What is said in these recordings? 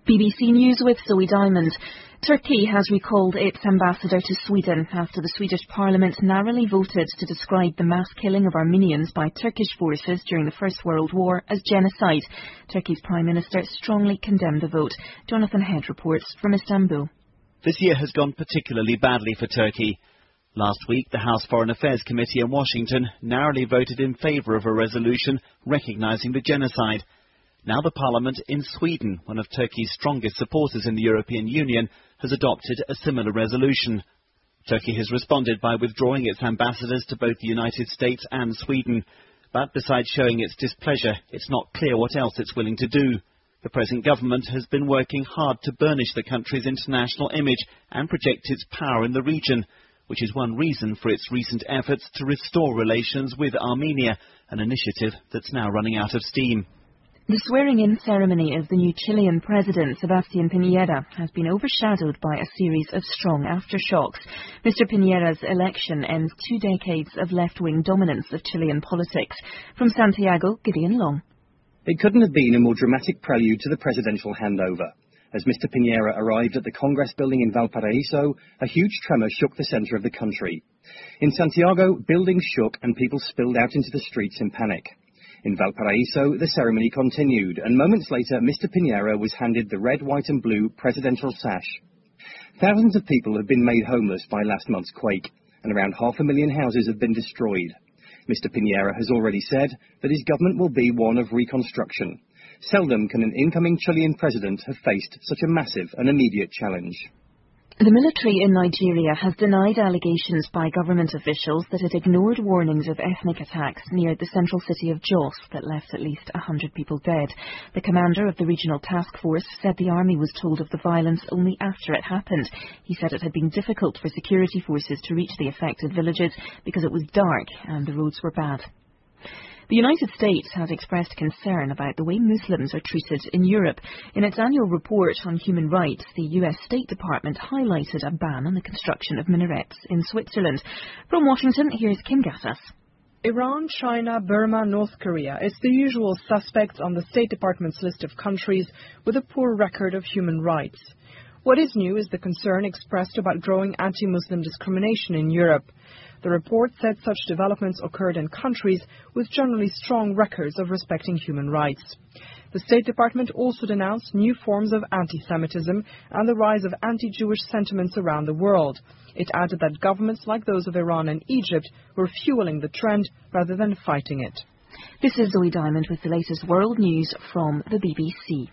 BBC News with Zoe Diamond. Turkey has recalled its ambassador to Sweden after the Swedish Parliament narrowly voted to describe the mass killing of Armenians by Turkish forces during the First World War as genocide. Turkey's Prime Minister strongly condemned the vote. Jonathan Head reports from Istanbul. This year has gone particularly badly for Turkey. Last week, the House Foreign Affairs Committee in Washington narrowly voted in favour of a resolution recognising the genocide. Now the Parliament in Sweden, one of Turkey's strongest supporters in the European Union, has adopted a similar resolution. Turkey has responded by withdrawing its ambassadors to both the United States and Sweden. But besides showing its displeasure, it's not clear what else it's willing to do. The present government has been working hard to burnish the country's international image and project its power in the region, which is one reason for its recent efforts to restore relations with Armenia, an initiative that's now running out of steam. The swearing-in ceremony of the new Chilean president, Sebastián Piñera, has been overshadowed by a series of strong aftershocks. Mr. Piñera's election ends 2 decades of left-wing dominance of Chilean politics. From Santiago, Gideon Long. It couldn't have been a more dramatic prelude to the presidential handover. As Mr. Piñera arrived at the Congress building in Valparaiso, a huge tremor shook the centre of the country. In Santiago, buildings shook and people spilled out into the streets in panic. In Valparaiso, the ceremony continued, and moments later, Mr. Piñera was handed the red, white and blue presidential sash. Thousands of people have been made homeless by last month's quake, and around 500,000 houses have been destroyed. Mr. Piñera has already said that his government will be one of reconstruction. Seldom can an incoming Chilean president have faced such a massive and immediate challenge. The military in Nigeria has denied allegations by government officials that it ignored warnings of ethnic attacks near the central city of Jos that left at least 100 people dead. The commander of the regional task force said the army was told of the violence only after it happened. He said it had been difficult for security forces to reach the affected villages because it was dark and the roads were bad. The United States has expressed concern about the way Muslims are treated in Europe. In its annual report on human rights, the US State Department highlighted a ban on the construction of minarets in Switzerland. From Washington, here's Kim Gattas. Iran, China, Burma, North Korea is the usual suspects on the State Department's list of countries with a poor record of human rights. What is new is the concern expressed about growing anti-Muslim discrimination in Europe. The report said such developments occurred in countries with generally strong records of respecting human rights. The State Department also denounced new forms of anti-Semitism and the rise of anti-Jewish sentiments around the world. It added that governments like those of Iran and Egypt were fueling the trend rather than fighting it. This is Zoe Diamond with the latest world news from the BBC.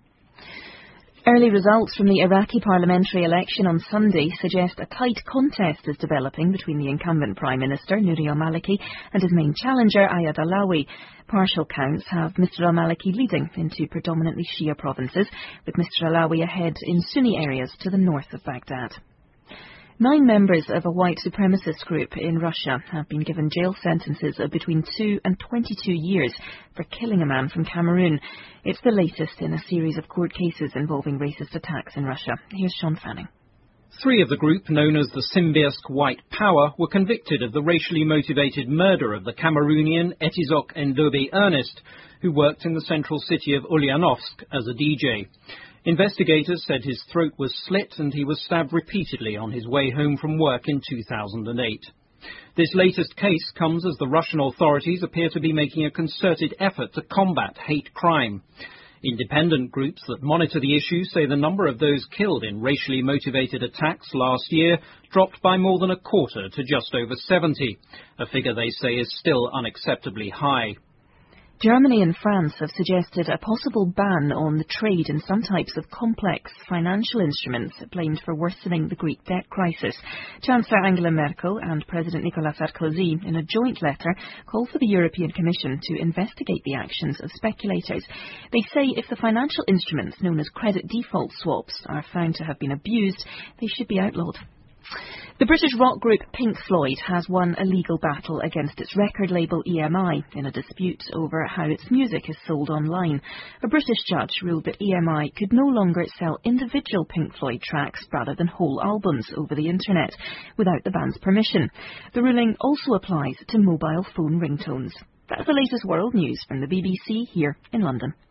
Early results from the Iraqi parliamentary election on Sunday suggest a tight contest is developing between the incumbent Prime Minister, Nouri al-Maliki, and his main challenger, Ayad Allawi. Partial counts have Mr al-Maliki leading in 2 predominantly Shia provinces, with Mr Allawi ahead in Sunni areas to the north of Baghdad. 9 members of a white supremacist group in Russia have been given jail sentences of between 2 and 22 years for killing a man from Cameroon. It's the latest in a series of court cases involving racist attacks in Russia. Here's Sean Fanning. 3 of the group, known as the Symbionsk White Power, were convicted of the racially motivated murder of the Cameroonian Etizok Ndobe Ernest, who worked in the central city of Ulyanovsk as a DJ. Investigators said his throat was slit and he was stabbed repeatedly on his way home from work in 2008. This latest case comes as the Russian authorities appear to be making a concerted effort to combat hate crime. Independent groups that monitor the issue say the number of those killed in racially motivated attacks last year dropped by more than a quarter to just over 70, a figure they say is still unacceptably high. Germany and France have suggested a possible ban on the trade in some types of complex financial instruments blamed for worsening the Greek debt crisis. Chancellor Angela Merkel and President Nicolas Sarkozy, in a joint letter, call for the European Commission to investigate the actions of speculators. They say if the financial instruments known as credit default swaps are found to have been abused, they should be outlawed. The British rock group Pink Floyd has won a legal battle against its record label EMI in a dispute over how its music is sold online. A British judge ruled that EMI could no longer sell individual Pink Floyd tracks rather than whole albums over the internet without the band's permission. The ruling also applies to mobile phone ringtones. That's the latest world news from the BBC here in London.